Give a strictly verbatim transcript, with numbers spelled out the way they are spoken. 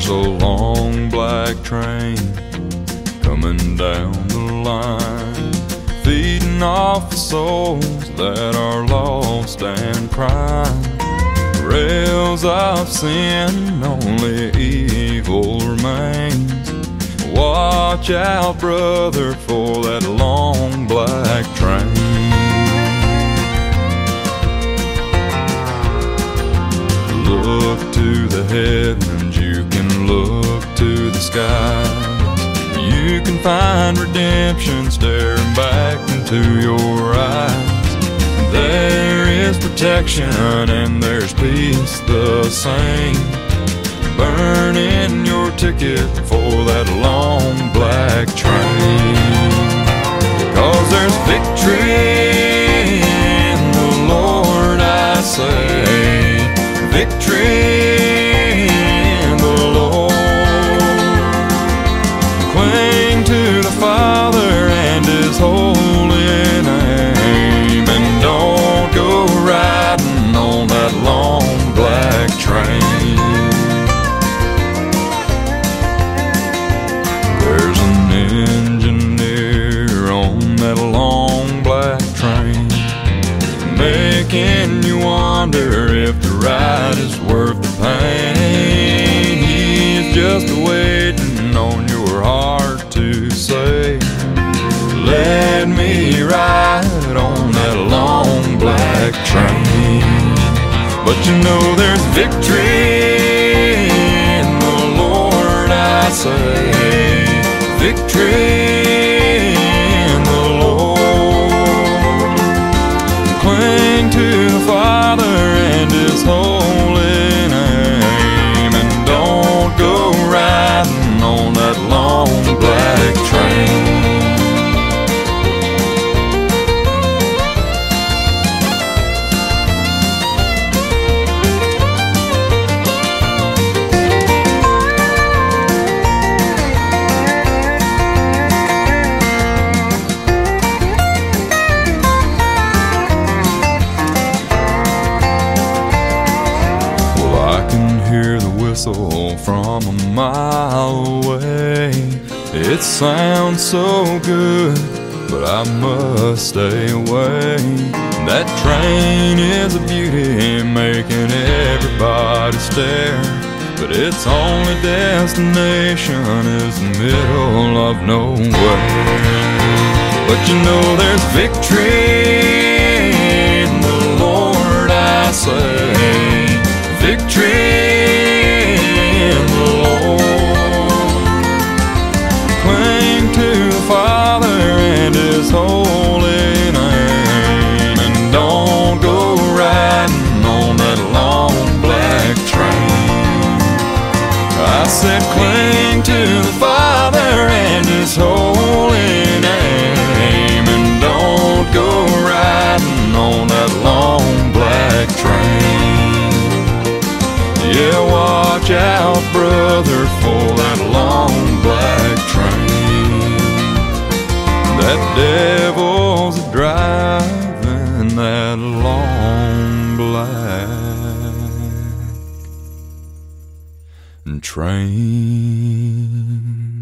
There's a long black train coming down the line, feeding off the souls that are lost and crying. Rails of sin, only evil remains. Watch out, brother, for that long black train. Look to the heavens, you can look to the skies. You can find redemption staring back into your eyes. There is protection and there's peace the same. Burn in your ticket for that long black train. 'Cause there's victory in the Lord, I say. Victory in the Lord. Cling to the Father and His holy name, and don't go riding on that long black train. There's an engineer on that long black train, making you wonder if the ride is worth the pain. He's just waiting on your heart to say, let me ride on that long black train. But you know there's victory in the Lord, I say. Victory in the Lord. Cling to the Father and His holy name, and don't go riding on that long black train. Hear the whistle from a mile away. It sounds so good, but I must stay away. That train is a beauty, making everybody stare, but its only destination is the middle of nowhere. But you know there's victory in the Lord, I say. Victory in the Lord. Cling to the Father and His holy name, and don't go riding on that long black train. I said cling to the Father and His holy name, and don't go riding on that long black train. Yeah, watch out, brother, for that long black train. That devil's driving that long black train.